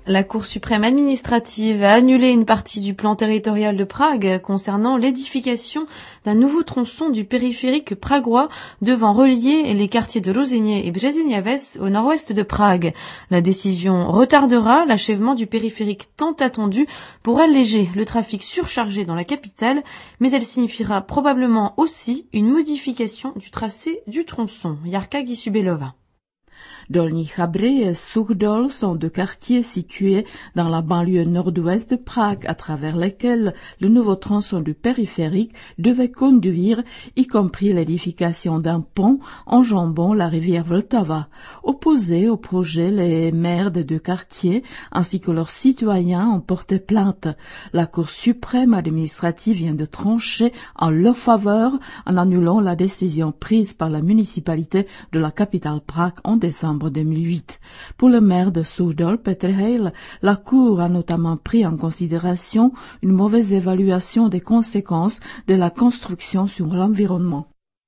La Cour suprême administrative a annulé une partie du plan territorial de Prague concernant l'édification d'un nouveau tronçon du périphérique pragois devant relier les quartiers de Rozyně et Březiněves au nord-ouest de Prague. La décision retardera l'achèvement du périphérique tant attendu pour alléger le trafic surchargé dans la capitale, mais elle signifiera probablement aussi une modification du tracé du tronçon. Jarka Gisubelova. Dolní Chabry et Suchdol sont deux quartiers situés dans la banlieue nord-ouest de Prague, à travers lesquels le nouveau tronçon du périphérique devait conduire, y compris l'édification d'un pont enjambant la rivière Vltava. Opposés au projet, les maires des deux quartiers ainsi que leurs citoyens ont porté plainte. La Cour suprême administrative vient de trancher en leur faveur en annulant la décision prise par la municipalité de la capitale Prague en décembre 2008. Pour le maire de Suchdol, Petr Hejl, la Cour a notamment pris en considération une mauvaise évaluation des conséquences de la construction sur l'environnement.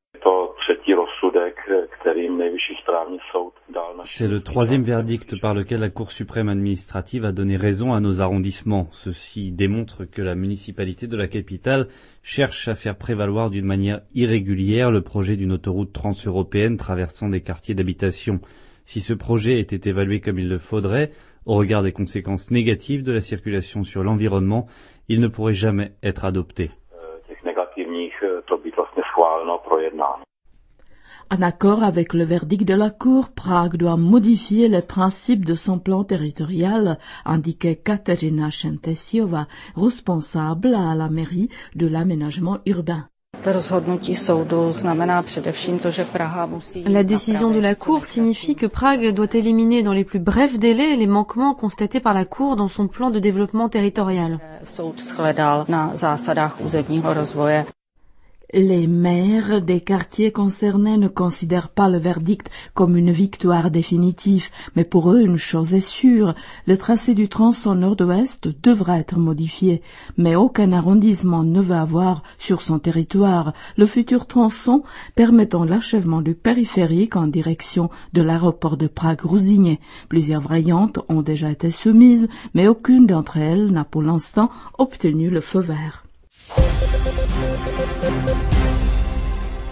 C'est le troisième verdict par lequel la Cour suprême administrative a donné raison à nos arrondissements. Ceci démontre que la municipalité de la capitale cherche à faire prévaloir d'une manière irrégulière le projet d'une autoroute transeuropéenne traversant des quartiers d'habitation. Si ce projet était évalué comme il le faudrait, au regard des conséquences négatives de la circulation sur l'environnement, il ne pourrait jamais être adopté. En accord avec le verdict de la Cour, Prague doit modifier les principes de son plan territorial, indiquait Kateřina Šentesiová, responsable à la mairie de l'aménagement urbain. La décision de la Cour signifie que Prague doit éliminer dans les plus brefs délais les manquements constatés par la Cour dans son plan de développement territorial. Les maires des quartiers concernés ne considèrent pas le verdict comme une victoire définitive, mais pour eux, une chose est sûre, le tracé du tronçon nord-ouest devra être modifié, mais aucun arrondissement ne veut avoir sur son territoire le futur tronçon permettant l'achèvement du périphérique en direction de l'aéroport de Prague-Rozyně. Plusieurs variantes ont déjà été soumises, mais aucune d'entre elles n'a pour l'instant obtenu le feu vert.